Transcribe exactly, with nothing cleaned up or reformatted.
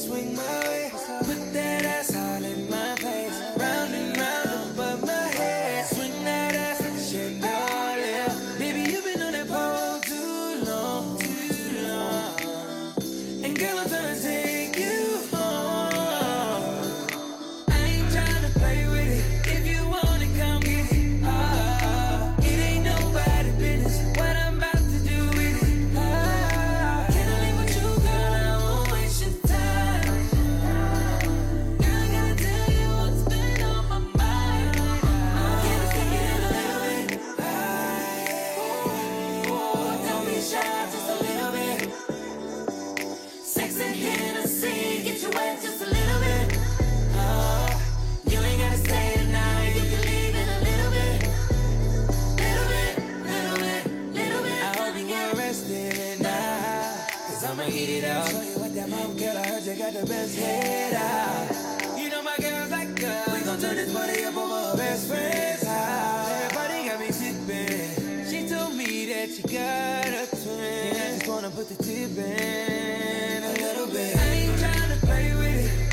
swing my way. Put that ass all in my face. Round and round above my head. Swing that ass like a chandelier. Baby, you've been on that pole too long, too long. And girl, I'm tryna take you home. I ain't tryna play with it. If you want it, come get it. Ah, it ain't nobody business what I'm about to do with it. Ah, can I leave with you, girl? I won't waste your time. Girl, I gotta tell you what's been on my mind. Can I take it in a little bit? Ah, don't be shy, just a little bit. Sex and Hennessy, get you wet just a little bit. Oh, you ain't gotta stay tonight, you can leave in a little bit. Little bit, little bit, little bit. I hope you get rested now, cause I'ma eat it out. Show you what that mom girl, I heard you got the best head out. You know my girls like us, we gon' turn this party up over her best friend's house. Everybody got me sippin'. She told me that you got a twin, and I just wanna put the tip in a little bit. I ain't tryna play with it.